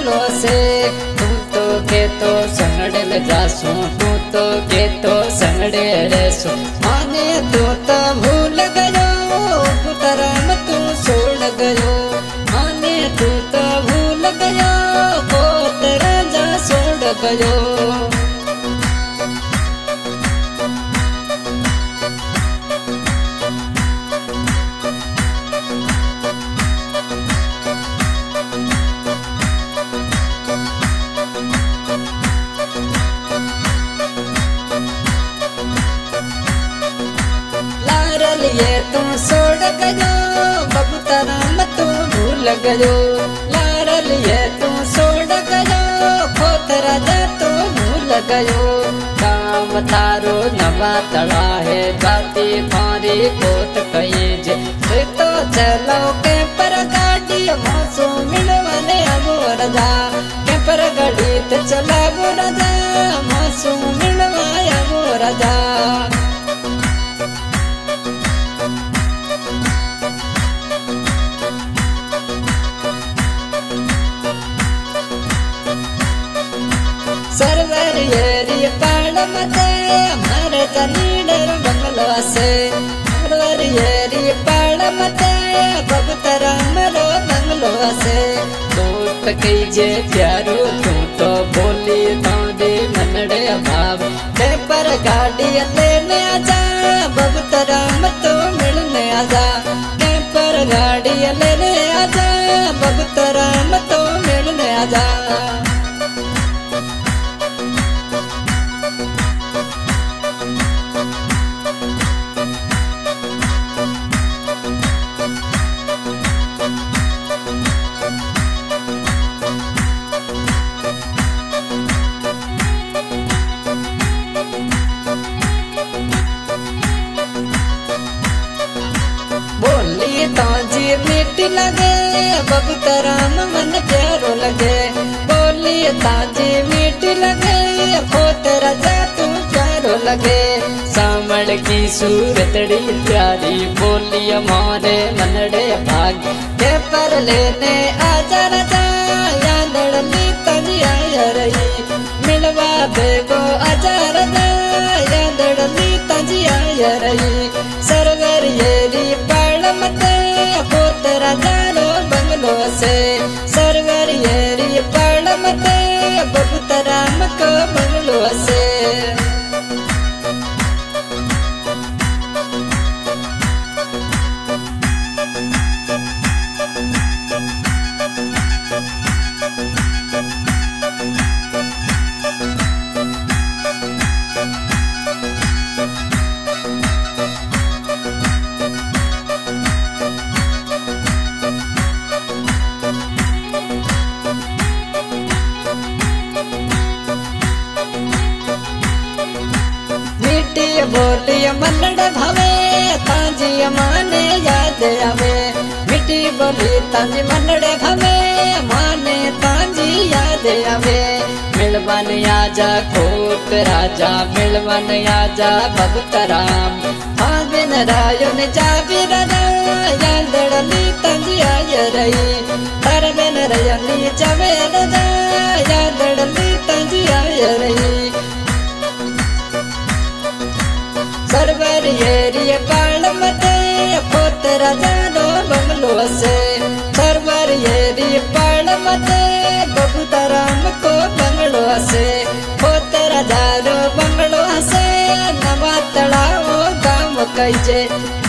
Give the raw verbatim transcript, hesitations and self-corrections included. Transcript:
Bungalow से। तू तो के तो संगड़े ले जासू, तू तो के तो संगड़े रहसू। माने तू तो भूल गयो पुतराम तू छोड़ गयो। माने तू तो भूल गयो पोत राजा छोड़ गयो। ये तू छोड़ गयो बबूतराम तू भूल गयो। लारल ये तू छोड़ गयो खोत राजा तू भूल गयो। काम थारो नवा तड़ा है जाती मारी कोत कही जे। तो चलो के पर गाड़ी मौसू मिलवाने अब राजा के पर गाड़ी तो चला वो राजा मौसू मिलवाया वो राजा। सरवर येरी पाल मते हमारे जनीडर बंगलो से। सरवर येरी पाल मते बबूतराम रो बंगलो से। दोस्त कीजे प्यारो तू तो बोली तांडे मनड़े भाव के पर गाड़ी लेने आजा बबूतराम तो मिलने आजा। के पर गाड़ी लेने आजा बबूतराम तो मिलने आजा। बोली ताजी मीठी लगे बबूतराम मन प्यारो लगे। बोली ताजी मीठी लगे खोत राजा तू प्यारो लगे। सामड़ की सूरतड़ी प्यारी बोली हमारे मनड़े भाग के पर लेने आजा राजा यादड़ली तंजिया रही। मिलवा बेगो आजा राजा यादड़ली तंजिया रही। सरवर येरी मते पोत राजा रो बंगलो से। सरवर येरी पाल मते बबूतराम को बंगलो से। बोली मनड़ भवे ताजी माने याद आवे। मिट्टी बोली ताजी मनड़ भवे माने ताजी याद आवे। मिलवन आजा खोत राजा मिलवन आजा बबूतराम। हाँ बिन रायो ने जावी राजा यादड़ली ताजी आय रही। हर बिन रयनी जावे राजा यादड़ली ताजी आय रही। सरवर येरी पाल मते पोत राजा रो बंगलो से। सरवर येरी पाल मते बबूतराम को बंगलो से। पोत राजा रो बंगलो से नवा तड़ाओ गाँव कईजे।